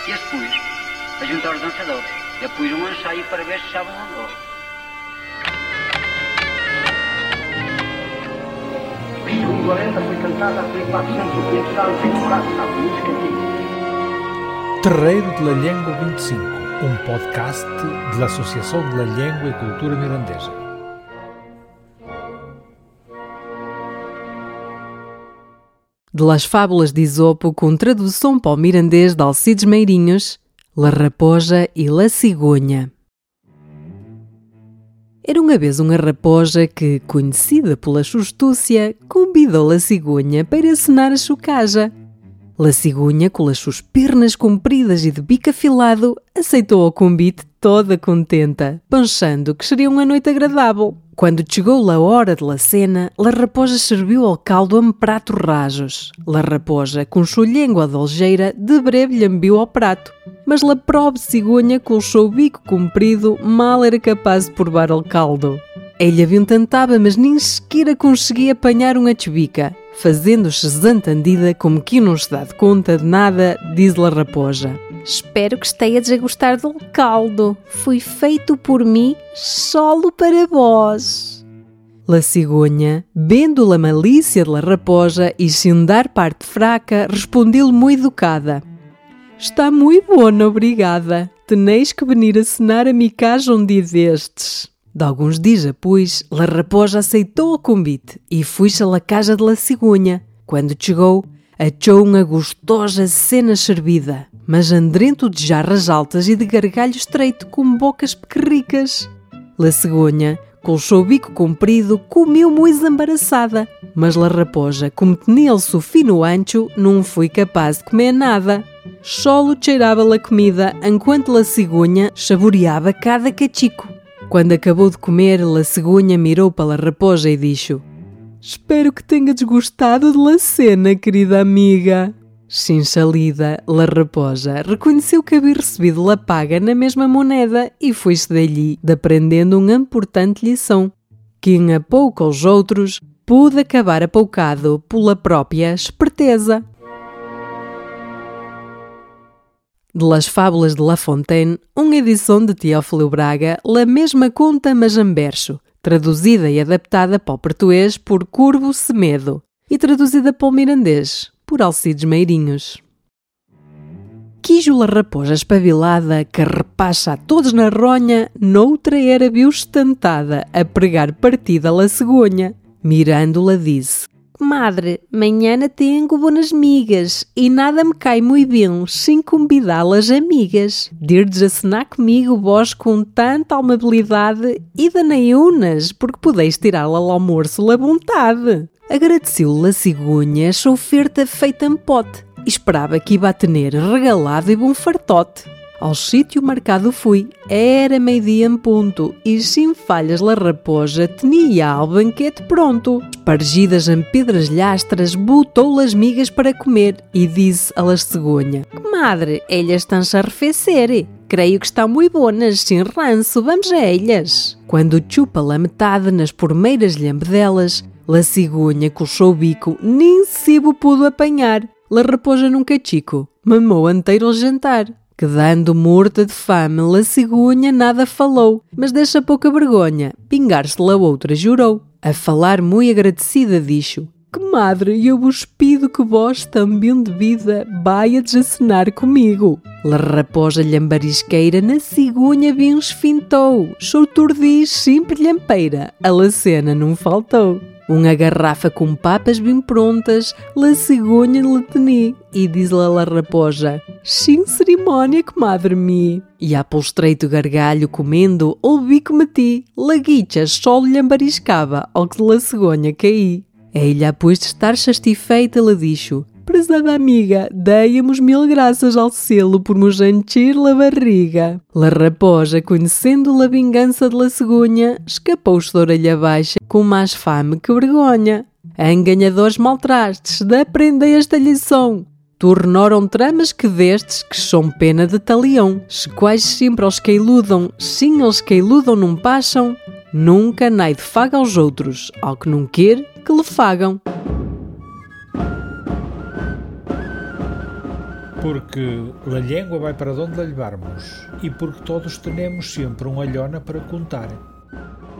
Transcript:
E as pus a juntar os dançadores. E pus um ensaio para ver se estavam andou. Em 1940 foi cantada por 400 ou 500 anos em Portugal, a música antiga. Terreiro de la Llengua 25, um podcast da Associação de la Llengua e Cultura Mirandesa. De Las Fábulas de Isopo, com tradução para o mirandês de Alcides Meirinhos, La Raposa e La Cigogna. Era uma vez uma raposa que, conhecida pela sua astúcia, convidou La Cigogna para acenar a sua casa. La Cigogna, com as suas pernas compridas e de bico afilado, aceitou o convite toda contenta, pensando que seria uma noite agradável. Quando chegou a hora de la cena, La Raposa serviu ao caldo a pratos rajos. La Raposa, com sua língua de algeira, de breve lhe ambiu ao prato, mas la pobre Cigogna, com o seu bico comprido, mal era capaz de provar o caldo. Ela bem tentava, mas nem sequer conseguia apanhar uma tchebica. Fazendo-se desentendida, como que não se dá de conta de nada, diz La Raposa: "Espero que estejas a gostar do caldo. Foi feito por mim, solo para vós." La Cigogna, vendo a malícia de La Raposa e sem dar parte fraca, respondeu-lhe muito educada: "Está muito bona, obrigada. Teneis que venir a cenar a mi casa um dia destes." De alguns dias depois, La Raposa aceitou o convite e foi-se à casa de La Cigogna. Quando chegou, achou uma gostosa cena servida, mas andrento de jarras altas e de gargalho estreito, com bocas pequerricas. La Cigogna, com o seu bico comprido, comeu muito embaraçada, mas La Raposa, como tinha o seu fino ancho, não foi capaz de comer nada. Só cheirava a comida, enquanto La Cigogna saboreava cada cachico. Quando acabou de comer, La Cigogna mirou para La Raposa e disse: "Espero que tenhas gostado de la cena, querida amiga." Sem salida, La Raposa reconheceu que havia recebido a paga na mesma moneda e foi-se dali aprendendo uma importante lição: quem apouca aos outros pode acabar apoucado pela própria esperteza. De Las Fábulas de La Fontaine, uma edição de Teófilo Braga, la mesma conta mas em verso, traduzida e adaptada para o português por Curvo Semedo e traduzida para o mirandês por Alcides Meirinhos. Quijo La Raposa espabilada, que repassa a todos na ronha, noutra era viu estentada a pregar partida a La Cigogna. Mirando-la disse: "Madre, manhã tenho boas migas e nada me cai muito bem sem convidá-las amigas. Dirdes a cenar comigo vós com tanta amabilidade e danei-unas, porque podeis tirá-la ao almoço à vontade." Agradeceu-lhe a Cigogna essa oferta feita em pote e esperava que iba a ter regalado e bom fartote. Ao sítio marcado fui, era meio-dia em ponto, e sem falhas La Raposa tinha o banquete pronto. Espargidas em pedras lhastras, botou as migas para comer e disse a La Cigogna: "Madre, elas estão-se a arrefecer. Creio que estão muito boas, sem ranço, vamos a elas." Quando chupa a metade nas pormeiras lhambedelas, La Cigogna, com o seu bico, nem sebo pudo apanhar. La Raposa num cachico, mamou inteiro ao jantar. Quedando morta de fame, La Cigogna nada falou, mas deixa pouca vergonha, pingar-se-lhe a outra jurou. A falar muito agradecida, disse: "Que madre, eu vos pido que vós, também de vida, vaiades a cenar comigo." La Raposa lhambarisqueira na Cigogna bem esfintou, soutordiz sempre lhampeira, a la cena não faltou. Uma garrafa com papas bem prontas, La Cigogna lhe teni, e diz-lhe a La Raposa: "Sem cerimónia, comadre mi." E a pelo estreito gargalho comendo, ouvi que meti, laguicha só lhe ambariscava, ao que La Cigogna caí. Ela, após de estar satisfeita, lhe disse: "Prezada amiga, dei-amos 1000 graças ao cielo por nos encher a barriga." La Raposa, conhecendo a vingança de La Cigogna, escapou-se de orelha baixa, com mais fame que vergonha. "Enganadores maltrastes, de aprendei esta lição. Tornaram tramas que destes, que são pena de talião. Se quais sempre aos que iludam, sim aos que iludam não passam, nunca naide faga aos outros, ao que não quer que lhe fagam." Porque a língua vai para onde a levarmos e porque todos temos sempre uma alhona para contar.